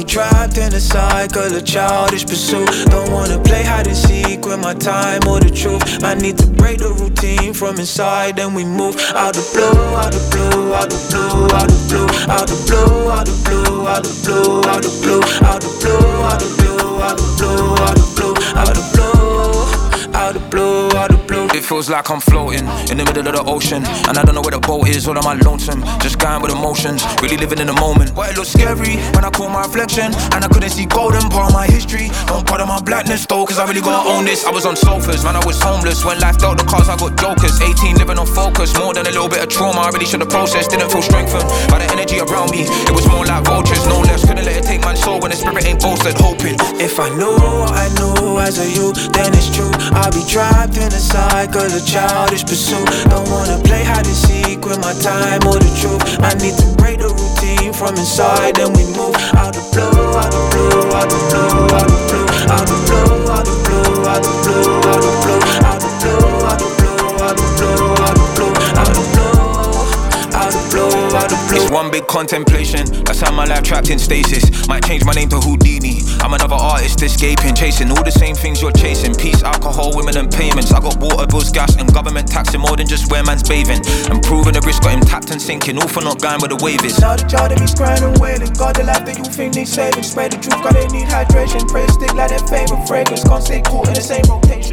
trapped in a cycle of childish pursuit. Don't wanna play hide and seek with my time or the truth. I need to break the routine from inside, then we move out the blue, out the blue, out the blue, out the blue, out the blue, out the blue, out the blue, out the blue, out the blue, out the blue, out the blue, out the blue, out the blue, out the blue, out the blue. It feels like I'm floating in the middle of the ocean, and I don't know where the boat is, or am I lonesome? Just going with emotions, really living in the moment. But it looks scary when I call my reflection, and I couldn't see golden part of my history. Don't part of my blackness though, cause I really gotta own this. I was on sofas, man, I was homeless. When life dealt the cards, I got jokers. 18 living on focus, more than a little bit of trauma I really should've processed. Didn't feel strengthened by the energy around me. It was more like vultures, no less. Couldn't let it take my soul when the spirit ain't bolstered. Hoping if I knew what I knew as a youth, then it's true. I'll be trapped in a cycle of childish pursuit. Don't wanna play hide and seek with my time or the truth. I need to break the routine from inside, then we move out the blue, out the blue, out the blue, out the blue, out the blue, out the blue, out the blue, out the blue, out the blue, out the blue, out the blue, out the blue, out the blue, out the blue, out the blue. It's one big contemplation. That's how my life trapped in stasis. Might change my name to Houdini. I'm another artist escaping, chasing all the same things you're chasing. Peace, alcohol, women and payments. I got water bills, gas and government taxing more than just where man's bathing. And proving the risk got him tapped and sinking, all for not going where the wave is. Now the child that he's crying and wailing. God, the life that you think needs saving. Spread the truth, God, they need hydration. Pray stick like their favorite fragrance. Can't stay caught in the same rotation.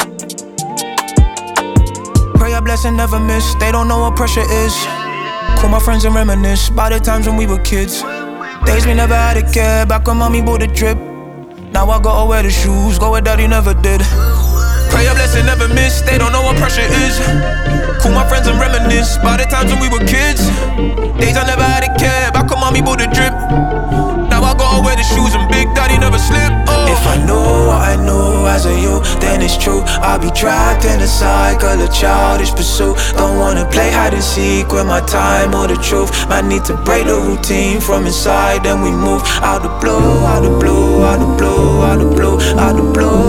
Pray a blessing never miss. They don't know what pressure is. Call my friends and reminisce about the times when we were kids. Days we never had a care, back when mommy bought the drip. Now I gotta wear the shoes, go where daddy never did. Pray a blessing never miss, they don't know what pressure is. Call my friends and reminisce about the times when we were kids. Days I never had a care, back when mommy bought the drip. Now I gotta wear the shoes and big daddy never slip. If I knew what I knew as a youth, then it's true. I'll be trapped in a cycle of childish pursuit. Don't wanna play hide and seek with my time or the truth. I need to break the routine from inside, then we move out the blue, out the blue, out the blue, out the blue, out the blue,